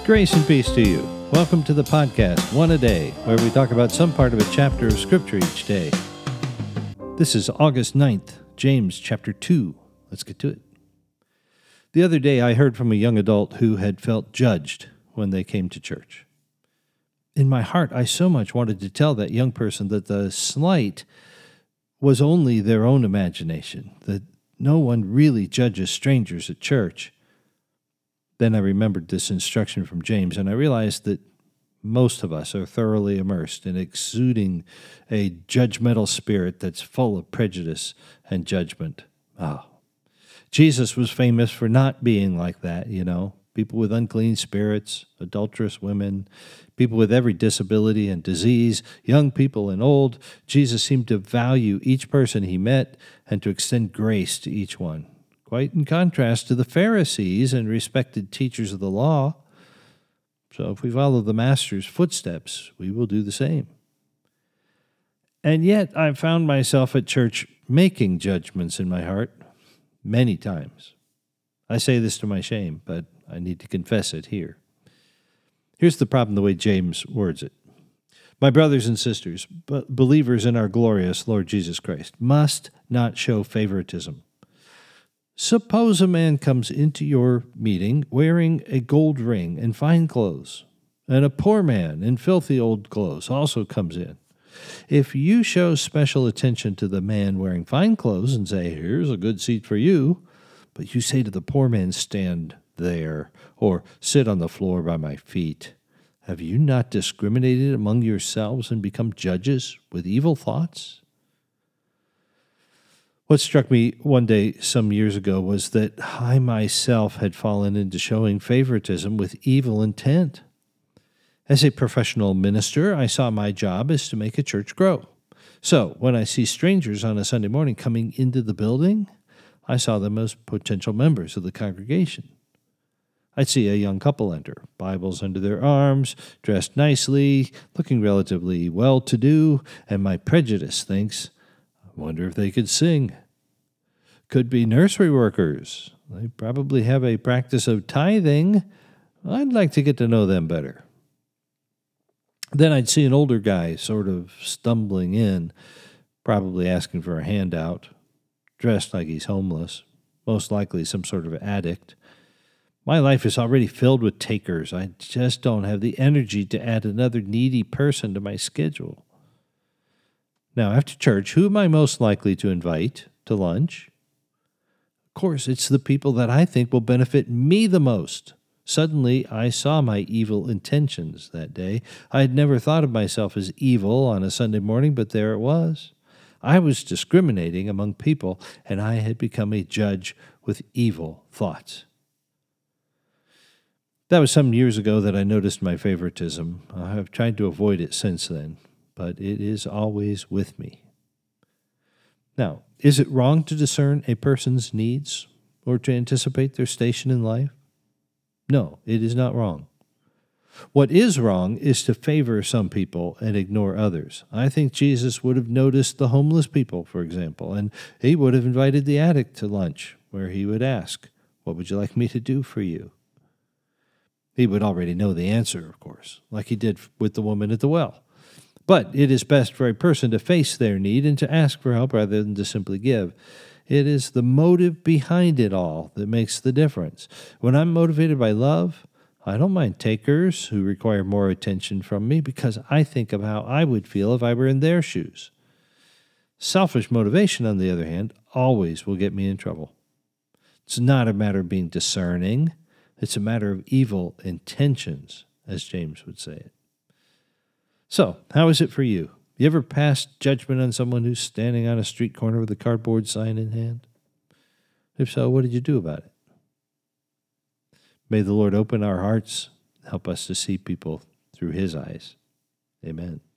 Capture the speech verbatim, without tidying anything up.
Grace and peace to you. Welcome to the podcast, One a Day, where we talk about some part of a chapter of Scripture each day. This is August ninth, James chapter two. Let's get to it. The other day I heard from a young adult who had felt judged when they came to church. In my heart, I so much wanted to tell that young person that the slight was only their own imagination, that no one really judges strangers at church. Then I remembered this instruction from James, and I realized that most of us are thoroughly immersed in exuding a judgmental spirit that's full of prejudice and judgment. Oh, Jesus was famous for not being like that, you know. People with unclean spirits, adulterous women, people with every disability and disease, young people and old. Jesus seemed to value each person he met and to extend grace to each one. Quite in contrast to the Pharisees and respected teachers of the law. So if we follow the Master's footsteps, we will do the same. And yet I've found myself at church making judgments in my heart many times. I say this to my shame, but I need to confess it here. Here's the problem the way James words it. My brothers and sisters, believers in our glorious Lord Jesus Christ, must not show favoritism. Suppose a man comes into your meeting wearing a gold ring and fine clothes, and a poor man in filthy old clothes also comes in. If you show special attention to the man wearing fine clothes and say, "Here's a good seat for you," but you say to the poor man, "Stand there," or "Sit on the floor by my feet," have you not discriminated among yourselves and become judges with evil thoughts? What struck me one day some years ago was that I myself had fallen into showing favoritism with evil intent. As a professional minister, I saw my job as to make a church grow. So when I see strangers on a Sunday morning coming into the building, I saw them as potential members of the congregation. I'd see a young couple enter, Bibles under their arms, dressed nicely, looking relatively well-to-do, and my prejudice thinks, I wonder if they could sing. Could be nursery workers. They probably have a practice of tithing. I'd like to get to know them better. Then I'd see an older guy sort of stumbling in, probably asking for a handout, dressed like he's homeless, most likely some sort of addict. My life is already filled with takers. I just don't have the energy to add another needy person to my schedule. Now, after church, who am I most likely to invite to lunch? Of course, it's the people that I think will benefit me the most. Suddenly, I saw my evil intentions that day. I had never thought of myself as evil on a Sunday morning, but there it was. I was discriminating among people, and I had become a judge with evil thoughts. That was some years ago that I noticed my favoritism. I have tried to avoid it since then, but it is always with me. Now, is it wrong to discern a person's needs or to anticipate their station in life? No, it is not wrong. What is wrong is to favor some people and ignore others. I think Jesus would have noticed the homeless people, for example, and he would have invited the addict to lunch, where he would ask, "What would you like me to do for you?" He would already know the answer, of course, like he did with the woman at the well. But it is best for a person to face their need and to ask for help rather than to simply give. It is the motive behind it all that makes the difference. When I'm motivated by love, I don't mind takers who require more attention from me because I think of how I would feel if I were in their shoes. Selfish motivation, on the other hand, always will get me in trouble. It's not a matter of being discerning. It's a matter of evil intentions, as James would say it. So, how is it for you? You ever passed judgment on someone who's standing on a street corner with a cardboard sign in hand? If so, what did you do about it? May the Lord open our hearts, help us to see people through his eyes. Amen.